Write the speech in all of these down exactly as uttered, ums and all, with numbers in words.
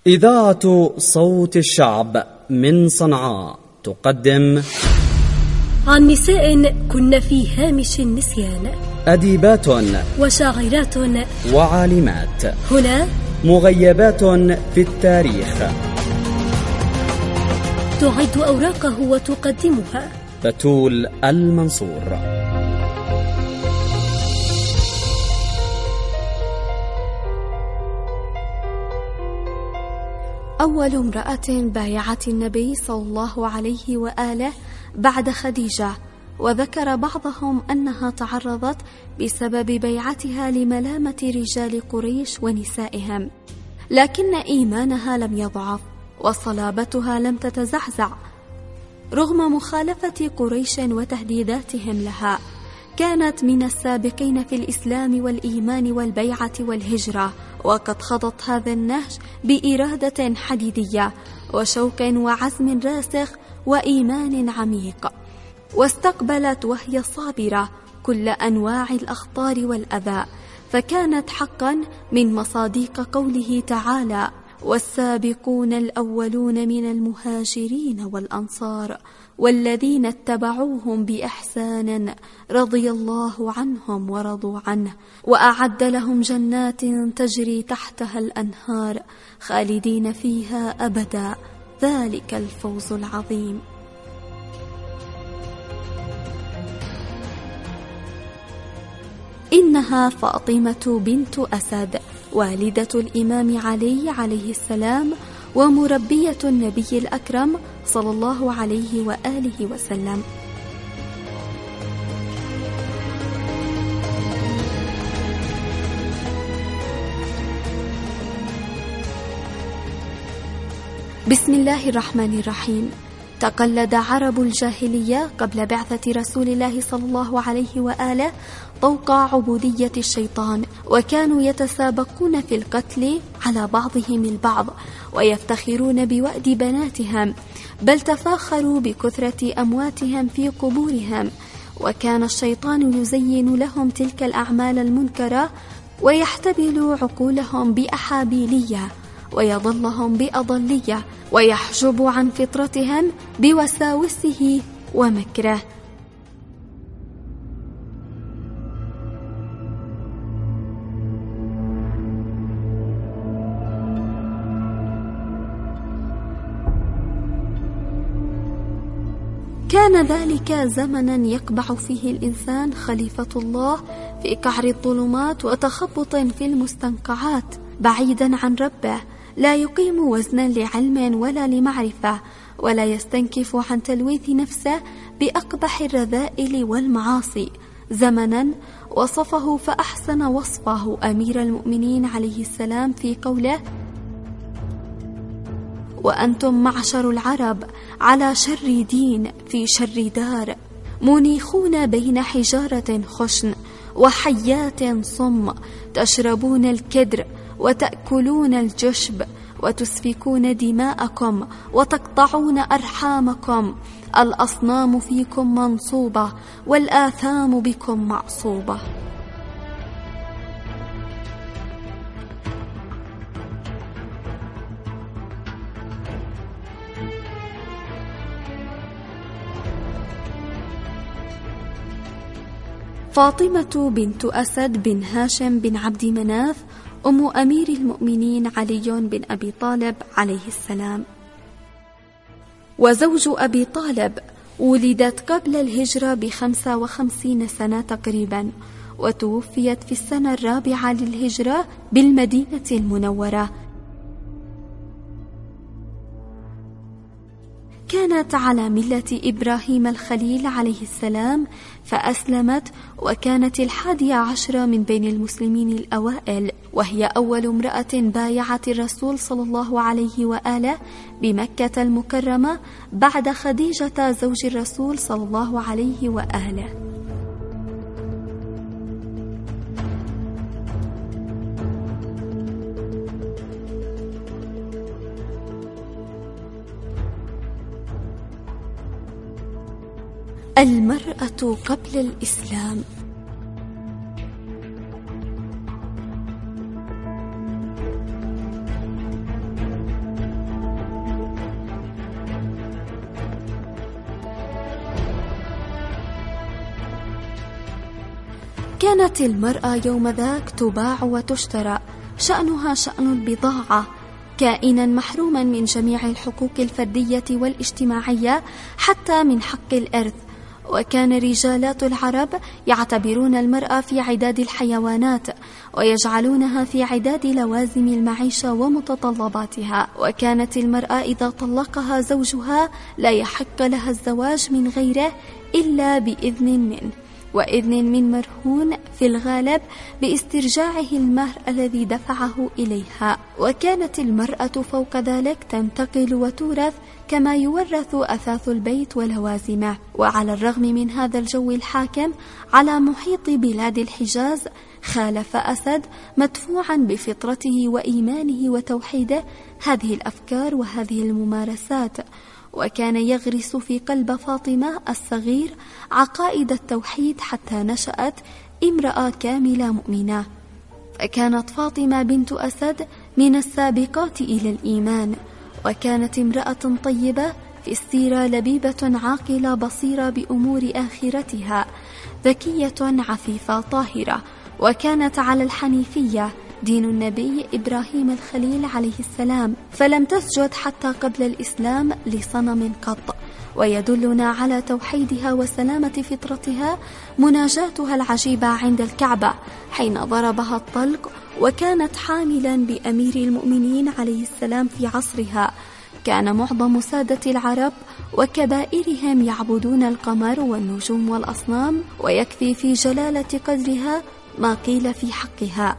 إذاعة صوت الشعب من صنعاء تقدم عن نساء كن في هامش النسيان، أديبات وشاعرات وعالمات، هنا مغيبات في التاريخ. تعد أوراقه وتقدمها بتول المنصور. أول امرأة بايعت النبي صلى الله عليه وآله بعد خديجة، وذكر بعضهم أنها تعرضت بسبب بيعتها لملامة رجال قريش ونسائهم، لكن إيمانها لم يضعف وصلابتها لم تتزعزع رغم مخالفة قريش وتهديداتهم لها. كانت من السابقين في الإسلام والإيمان والبيعة والهجرة، وقد خضت هذا النهج بإرادة حديدية وشوق وعزم راسخ وإيمان عميق، واستقبلت وهي صابرة كل أنواع الأخطار والأذى، فكانت حقا من مصادق قوله تعالى: والسابقون الأولون من المهاجرين والأنصار والذين اتبعوهم بإحسان رضي الله عنهم ورضوا عنه وأعد لهم جنات تجري تحتها الأنهار خالدين فيها أبدا ذلك الفوز العظيم. إنها فاطمة بنت أسد، والدة الإمام علي عليه السلام، ومربية النبي الأكرم صلى الله عليه وآله وسلم. بسم الله الرحمن الرحيم. تقلد عرب الجاهلية قبل بعثة رسول الله صلى الله عليه وآله طوق عبودية الشيطان، وكانوا يتسابقون في القتل على بعضهم البعض ويفتخرون بوأد بناتهم، بل تفاخروا بكثرة أمواتهم في قبورهم. وكان الشيطان يزين لهم تلك الأعمال المنكرة ويحتبل عقولهم بأحابيلية ويضلهم بأضلية ويحجب عن فطرتهم بوساوسه ومكره. كان ذلك زمنا يقبع فيه الإنسان خليفة الله في قعر الظلمات وتخبط في المستنقعات، بعيدا عن ربه، لا يقيم وزنا لعلم ولا لمعرفة، ولا يستنكف عن تلويث نفسه بأقبح الرذائل والمعاصي. زمنا وصفه فأحسن وصفه أمير المؤمنين عليه السلام في قوله: وأنتم معشر العرب على شر دين في شر دار، منيخون بين حجارة خشن وحيات صم، تشربون الكدر وتأكلون الجشب وتسفكون دماءكم وتقطعون أرحامكم، الأصنام فيكم منصوبة والآثام بكم معصوبة. فاطمة بنت أسد بن هاشم بن عبد مناف، أم أمير المؤمنين علي بن أبي طالب عليه السلام، وزوج أبي طالب، ولدت قبل الهجرة بخمسة وخمسين سنة تقريبا، وتوفيت في السنة الرابعة للهجرة بالمدينة المنورة. كانت على ملة إبراهيم الخليل عليه السلام، فأسلمت وكانت الحادية عشرة من بين المسلمين الأوائل، وهي أول امرأة بايعت الرسول صلى الله عليه وآله بمكة المكرمة بعد خديجة زوج الرسول صلى الله عليه وآله. المرأة قبل الإسلام. كانت المرأة يوم ذاك تباع وتشترى، شأنها شأن البضاعة، كائنا محروما من جميع الحقوق الفردية والاجتماعية حتى من حق الإرث. وكان رجالات العرب يعتبرون المرأة في عداد الحيوانات ويجعلونها في عداد لوازم المعيشة ومتطلباتها. وكانت المرأة إذا طلقها زوجها لا يحق لها الزواج من غيره إلا بإذن منه، وإذن من مرهون في الغالب باسترجاعه المهر الذي دفعه إليها. وكانت المرأة فوق ذلك تنتقل وتورث كما يورث أثاث البيت ولوازمه. وعلى الرغم من هذا الجو الحاكم على محيط بلاد الحجاز، خالف أسد مدفوعا بفطرته وإيمانه وتوحيده هذه الأفكار وهذه الممارسات، وكان يغرس في قلب فاطمة الصغير عقائد التوحيد حتى نشأت امرأة كاملة مؤمنة. فكانت فاطمة بنت أسد من السابقات إلى الإيمان، وكانت امرأة طيبة في السيرة، لبيبة عاقلة بصيرة بأمور آخرتها، ذكية عفيفة طاهرة، وكانت على الحنيفية دين النبي إبراهيم الخليل عليه السلام، فلم تسجد حتى قبل الإسلام لصنم قط. ويدلنا على توحيدها وسلامة فطرتها مناجاتها العجيبة عند الكعبة حين ضربها الطلق، وكانت حاملا بأمير المؤمنين عليه السلام في عصرها. كان معظم سادة العرب وكبائرهم يعبدون القمر والنجوم والأصنام، ويكفي في جلالة قدرها ما قيل في حقها.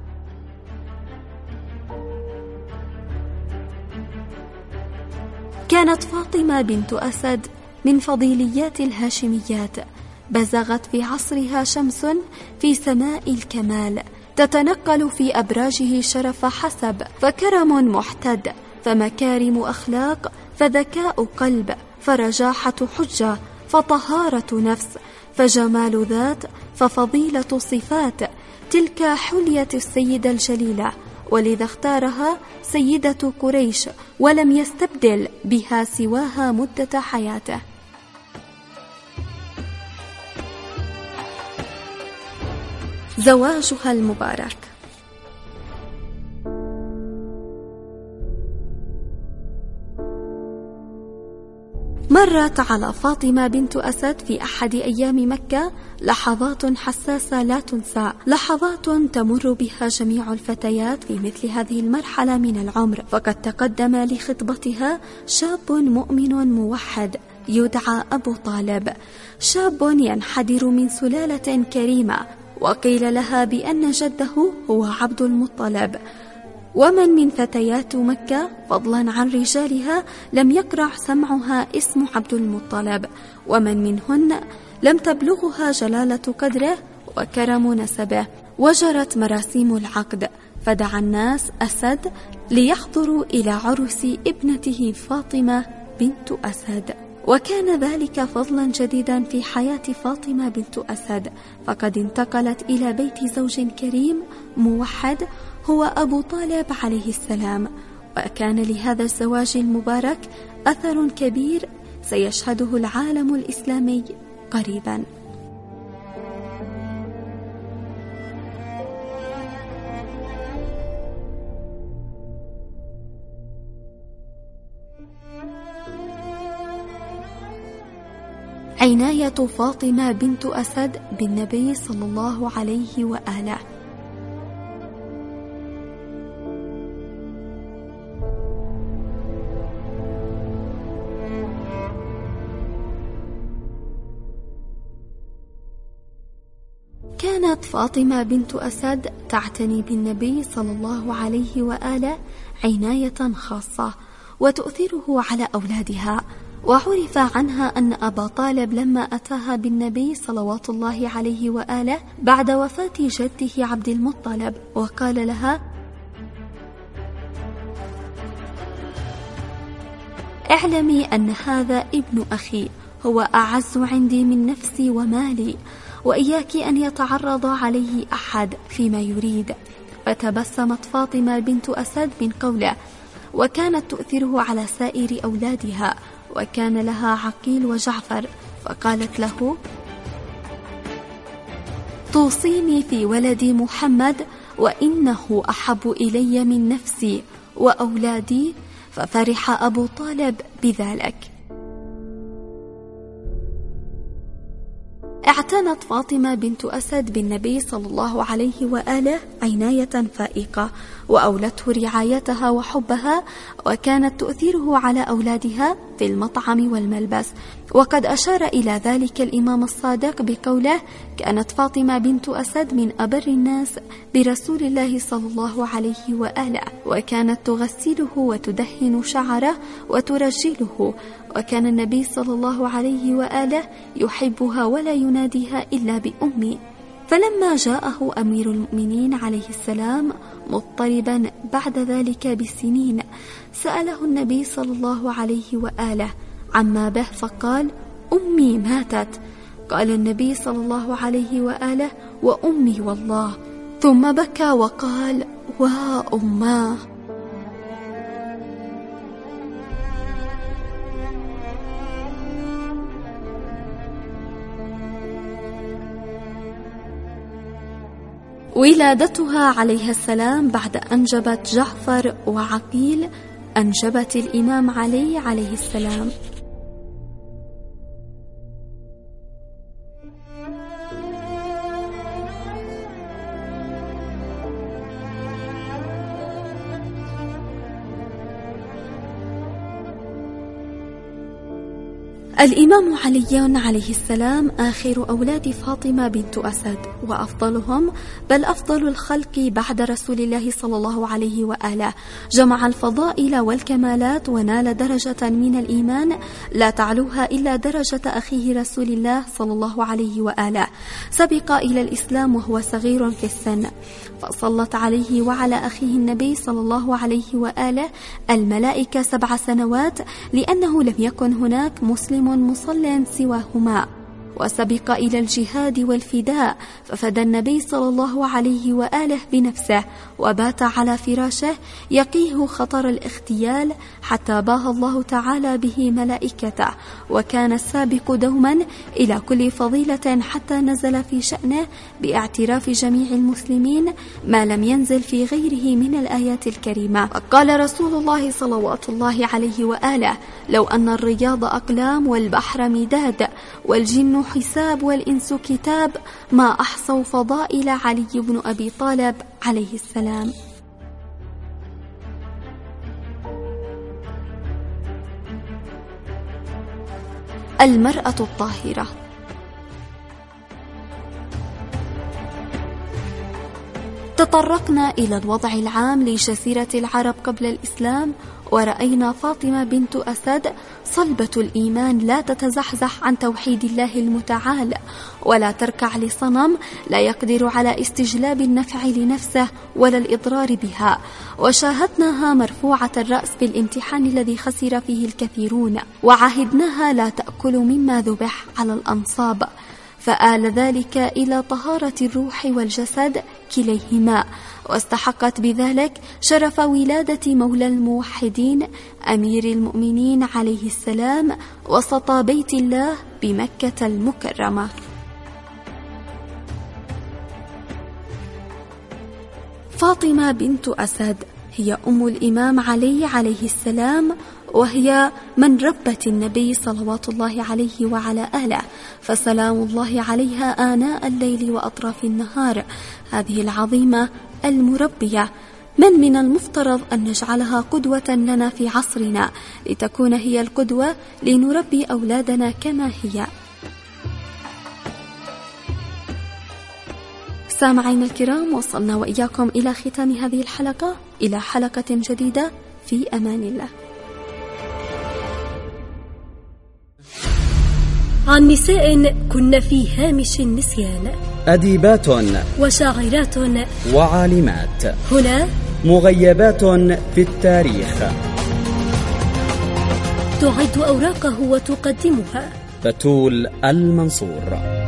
كانت فاطمة بنت أسد من فضيليات الهاشميات، بزغت في عصرها شمس في سماء الكمال، تتنقل في أبراجه شرف حسب، فكرم محتد، فمكارم أخلاق، فذكاء قلب، فرجاحة حجة، فطهارة نفس، فجمال ذات، ففضيلة صفات. تلك حلية السيدة الجليلة، ولذا اختارها سيدة قريش ولم يستبدل بها سواها مدة حياته. زواجها المبارك. مرت على فاطمة بنت أسد في أحد أيام مكة لحظات حساسة لا تنسى، لحظات تمر بها جميع الفتيات في مثل هذه المرحلة من العمر. فقد تقدم لخطبتها شاب مؤمن موحد يدعى أبو طالب، شاب ينحدر من سلالة كريمة، وقيل لها بأن جده هو عبد المطلب. ومن من فتيات مكة فضلا عن رجالها لم يقرع سمعها اسم عبد المطلب، ومن منهن لم تبلغها جلالة قدره وكرم نسبه. وجرت مراسيم العقد، فدعا الناس أسد ليحضروا إلى عرس ابنته فاطمة بنت أسد. وكان ذلك فضلا جديدا في حياة فاطمة بنت أسد، فقد انتقلت إلى بيت زوج كريم موحد هو أبو طالب عليه السلام. وكان لهذا الزواج المبارك أثر كبير سيشهده العالم الإسلامي قريبا. عناية فاطمة بنت أسد بالنبي صلى الله عليه وآله. كانت فاطمة بنت أسد تعتني بالنبي صلى الله عليه وآله عناية خاصة وتؤثره على أولادها. وعرف عنها أن أبا طالب لما أتاها بالنبي صلوات الله عليه وآله بعد وفاة جده عبد المطلب وقال لها: اعلمي أن هذا ابن أخي، هو أعز عندي من نفسي ومالي، وإياك أن يتعرض عليه أحد فيما يريد. فتبسمت فاطمة بنت أسد من قوله، وكانت تؤثره على سائر أولادها، وكان لها عقيل وجعفر، فقالت له: توصيني في ولدي محمد وإنه أحب إلي من نفسي وأولادي، ففرح أبو طالب بذلك. اعتنت فاطمة بنت أسد بالنبي صلى الله عليه وآله عناية فائقة، وأولته رعايتها وحبها، وكانت تؤثره على أولادها في المطعم والملبس. وقد أشار إلى ذلك الإمام الصادق بقوله: كانت فاطمة بنت أسد من أبر الناس برسول الله صلى الله عليه وآله، وكانت تغسله وتدهن شعره وترجله، وكان النبي صلى الله عليه وآله يحبها ولا يناديها إلا بأمي. فلما جاءه أمير المؤمنين عليه السلام مضطربا بعد ذلك بسنين، سأله النبي صلى الله عليه وآله عما به، فقال: أمي ماتت. قال النبي صلى الله عليه وآله: وأمي والله. ثم بكى وقال: وأماه. ولادتها عليها السلام بعد أن أنجبت جعفر وعقيل أنجبت الإمام علي عليه السلام. الإمام علي عليه السلام آخر أولاد فاطمة بنت أسد، وأفضلهم، بل أفضل الخلق بعد رسول الله صلى الله عليه وآله. جمع الفضائل والكمالات، ونال درجة من الإيمان لا تعلوها إلا درجة أخيه رسول الله صلى الله عليه وآله. سبق إلى الإسلام وهو صغير في السن، فصلت عليه وعلى أخيه النبي صلى الله عليه وآله الملائكة سبع سنوات، لأنه لم يكن هناك مسلم مصل سواهما. وسبق إلى الجهاد والفداء، ففدى النبي صلى الله عليه وآله بنفسه، وبات على فراشه يقيه خطر الاغتيال، حتى باه الله تعالى به ملائكته، وكان السابق دوما إلى كل فضيلة، حتى نزل في شأنه باعتراف جميع المسلمين ما لم ينزل في غيره من الآيات الكريمة. وقال رسول الله صلوات الله عليه وآله: لو أن الرياض أقلام والبحر مداد والجن حساب والإنس كتاب، ما أحصوا فضائل علي بن أبي طالب عليه السلام. المرأة الطاهرة. تطرقنا إلى الوضع العام لجزيرة العرب قبل الإسلام، ورأينا فاطمة بنت أسد صلبة الإيمان لا تتزحزح عن توحيد الله المتعال، ولا تركع لصنم لا يقدر على استجلاب النفع لنفسه ولا الإضرار بها. وشاهدناها مرفوعة الرأس في الامتحان الذي خسر فيه الكثيرون، وعهدناها لا تأكل مما ذبح على الأنصاب، فآل ذلك إلى طهارة الروح والجسد كليهما، واستحقت بذلك شرف ولادة مولى الموحدين أمير المؤمنين عليه السلام وسط بيت الله بمكة المكرمة. فاطمة بنت أسد هي أم الإمام علي عليه السلام، وهي من ربت النبي صلوات الله عليه وعلى آله، فسلام الله عليها آناء الليل وأطراف النهار. هذه العظيمة المربية من من المفترض أن نجعلها قدوة لنا في عصرنا، لتكون هي القدوة لنربي أولادنا كما هي. سامعين الكرام، وصلنا وإياكم إلى ختام هذه الحلقة، إلى حلقة جديدة، في أمان الله. عن نساء كن في هامش النسيان، أديبات وشاعرات وعالمات، هنا مغيبات في التاريخ. تعد أوراقه وتقدمها بتول المنصور.